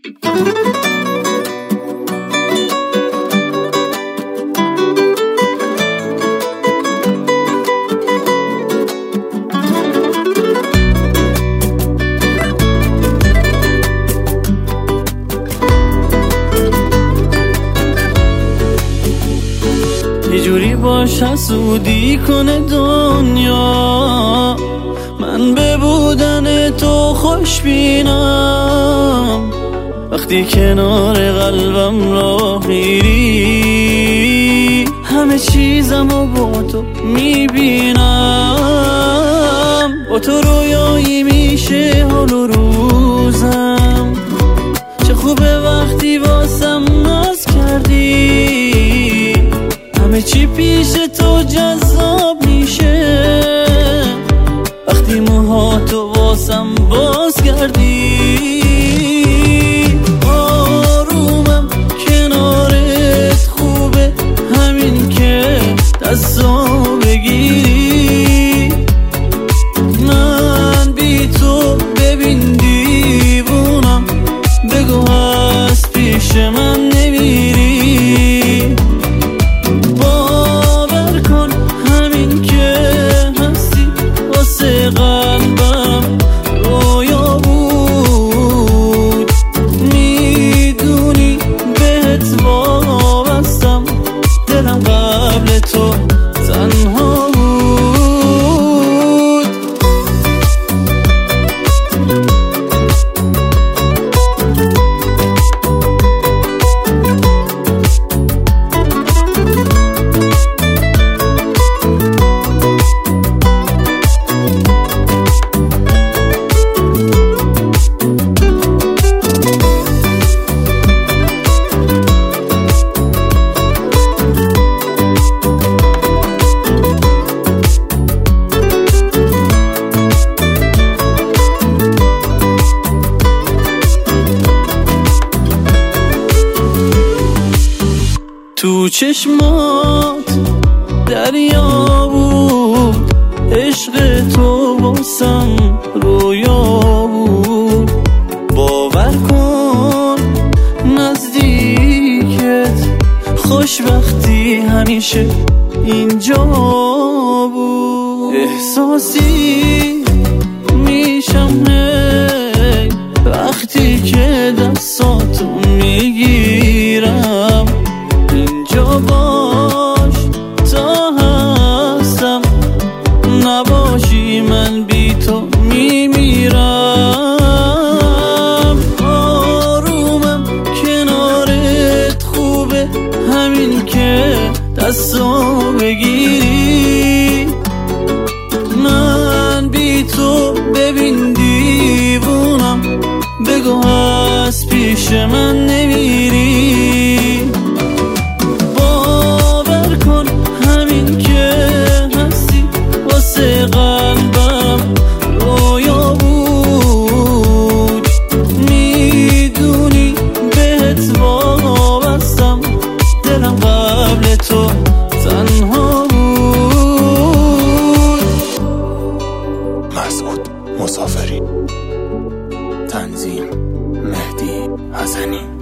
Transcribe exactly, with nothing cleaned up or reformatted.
یه جوری باش حسودی کنه دنیا، من به بودن تو خوش بینم. وقتی کنار قلبم راه میری، همه چیزمو با تو میبینم. با تو رویایی میشه حال و روزم، چه خوبه وقتی واسم ناز کردی. همه چی پیش تو جذاب میشه وقتی موهاتو واسم باز کردی. آرومم کنارت خوبه، همین که دستام بگیری. من بی تو ببین دیوونم، بگو هست پیش من نمیری. قلبم رویا بود، میدونی بهت وابستم. دلم قبل تو تنها بود. تو چشمات دریا بود، عشق تو واسم رویا بود. باور کن نزدیکت خوشبختی همیشه اینجا بود. احساسی میشم هی وقتی که دستاتو میگیرم. اینجا باش تا هستم، نباشی من بی تو میمیرم. آرومم کنارت خوبه، همین که دستام بگیری. من بی تو ببین دیوونم، بگو هست پیش من نمیری. قلبم رویا بود، میدونی بهت وابستم. دلم قبل تو تنها بود. مسعود مسافری، تنظیم مهدی حسنی.